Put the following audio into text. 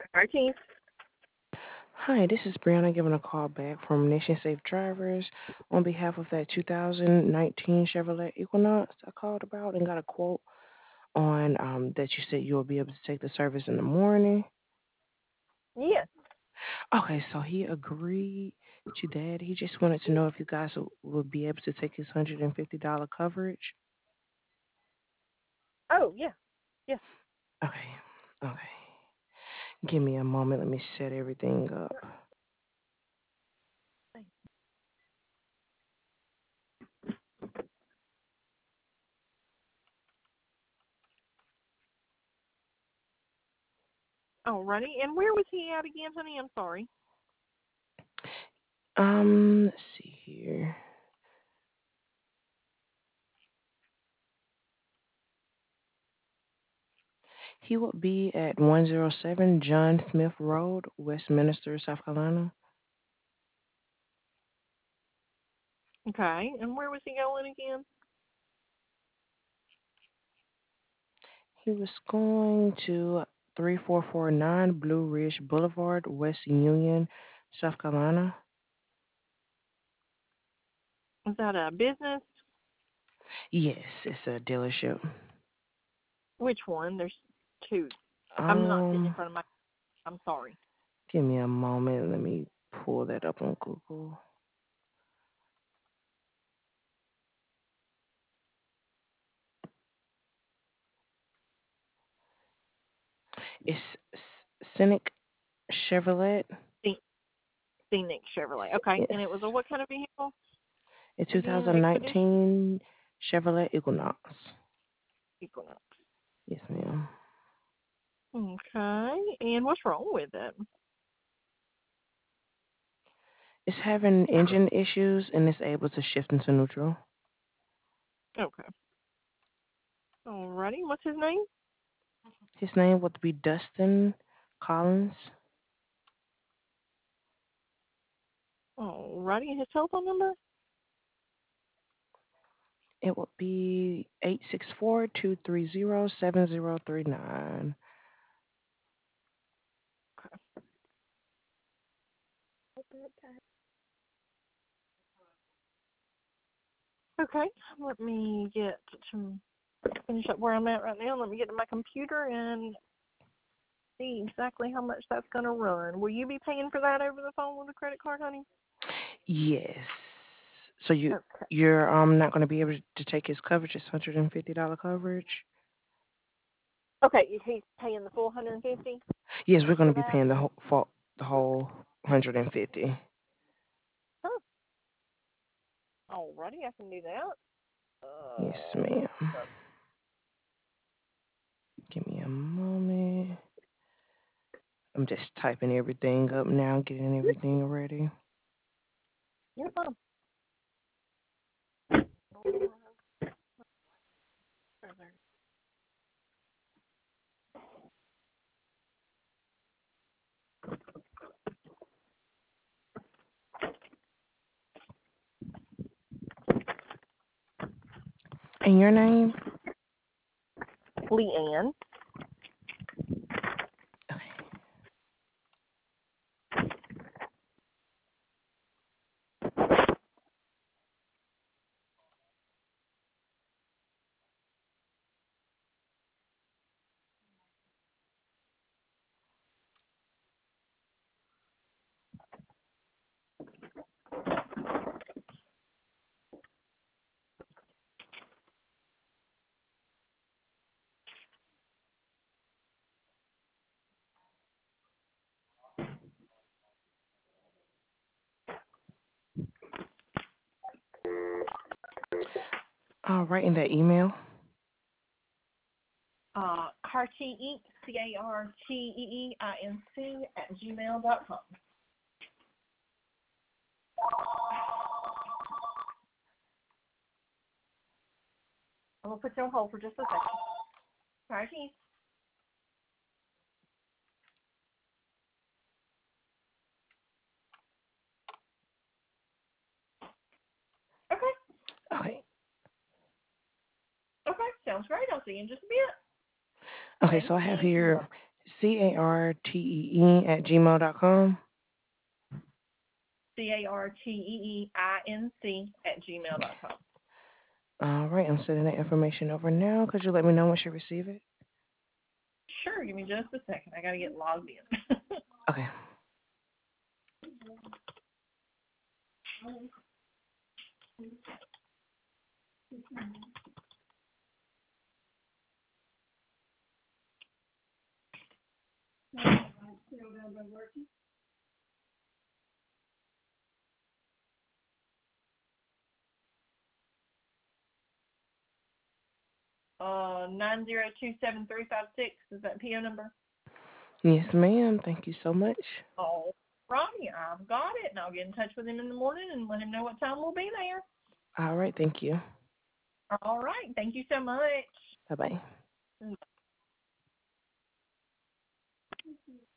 Martine. Hi, this is Brianna giving a call back from Nation Safe Drivers on behalf of that 2019 Chevrolet Equinox I called about and got a quote on that you said you'll be able to take the service in the morning. Yes. Okay, so he agreed to that. He just wanted to know if you guys would be able to take his $150 coverage. Oh, yeah. Yes. Okay, okay. Give me a moment. Let me set everything up. Alrighty. And where was he at again, honey? I'm sorry. Let's see here. He would be at 107 John Smith Road, Westminster, South Carolina. Okay. And where was he going again? He was going to 3449 Blue Ridge Boulevard, West Union, South Carolina. Is that a business? Yes, it's a dealership. Which one? There's two. I'm not sitting in Um, front of my. I'm sorry. Give me a moment. Let me pull that up on Google. It's Scenic Chevrolet. Scen- Scenic Chevrolet. Okay. Yes, And it was a what kind of vehicle? a Again, Expedition? 2019 Chevrolet Equinox. Equinox. Yes, ma'am. Okay. And what's wrong with it? It's having engine issues and it's able to shift into neutral. Okay. Alrighty. What's his name? His name would be Dustin Collins. Alrighty. And his telephone number? It would be 864-230-7039. Okay. Let me get to finish up where I'm at right now. Let me get to my computer and see exactly how much that's going to run. Will you be paying for that over the phone with a credit card, honey? Yes. So Okay. you're not going to be able to take his coverage. It's $150 coverage. Okay, he's paying the full 150 Yes, we're going for to be that. paying the whole 150. Huh. Alrighty, I can do that. Yes, ma'am. Uh, Give me a moment. I'm just typing everything up now, getting everything ready. you're fine. And your name? Leanne. Okay. All right, in that email. Cartee, CARTEEINC @gmail.com. I'm going to put you on hold for just a second. Cartee. Okay. Okay. Okay. Sounds great. I'll see you in just a bit. Okay, Thank so I have you. here Bye. CARTEE@gmail.com. CARTEEINC@gmail.com. All right, I'm sending that information over now. Could you let me know once you receive it? Sure, give me just a second. I gotta get logged in. Okay. Nine zero two seven three five six is that PO number? Yes, ma'am. Thank you so much. Oh, Ronnie, I've got it, and I'll get in touch with him in the morning and let him know what time we'll be there. All right, thank you. All right, thank you so much. Bye bye.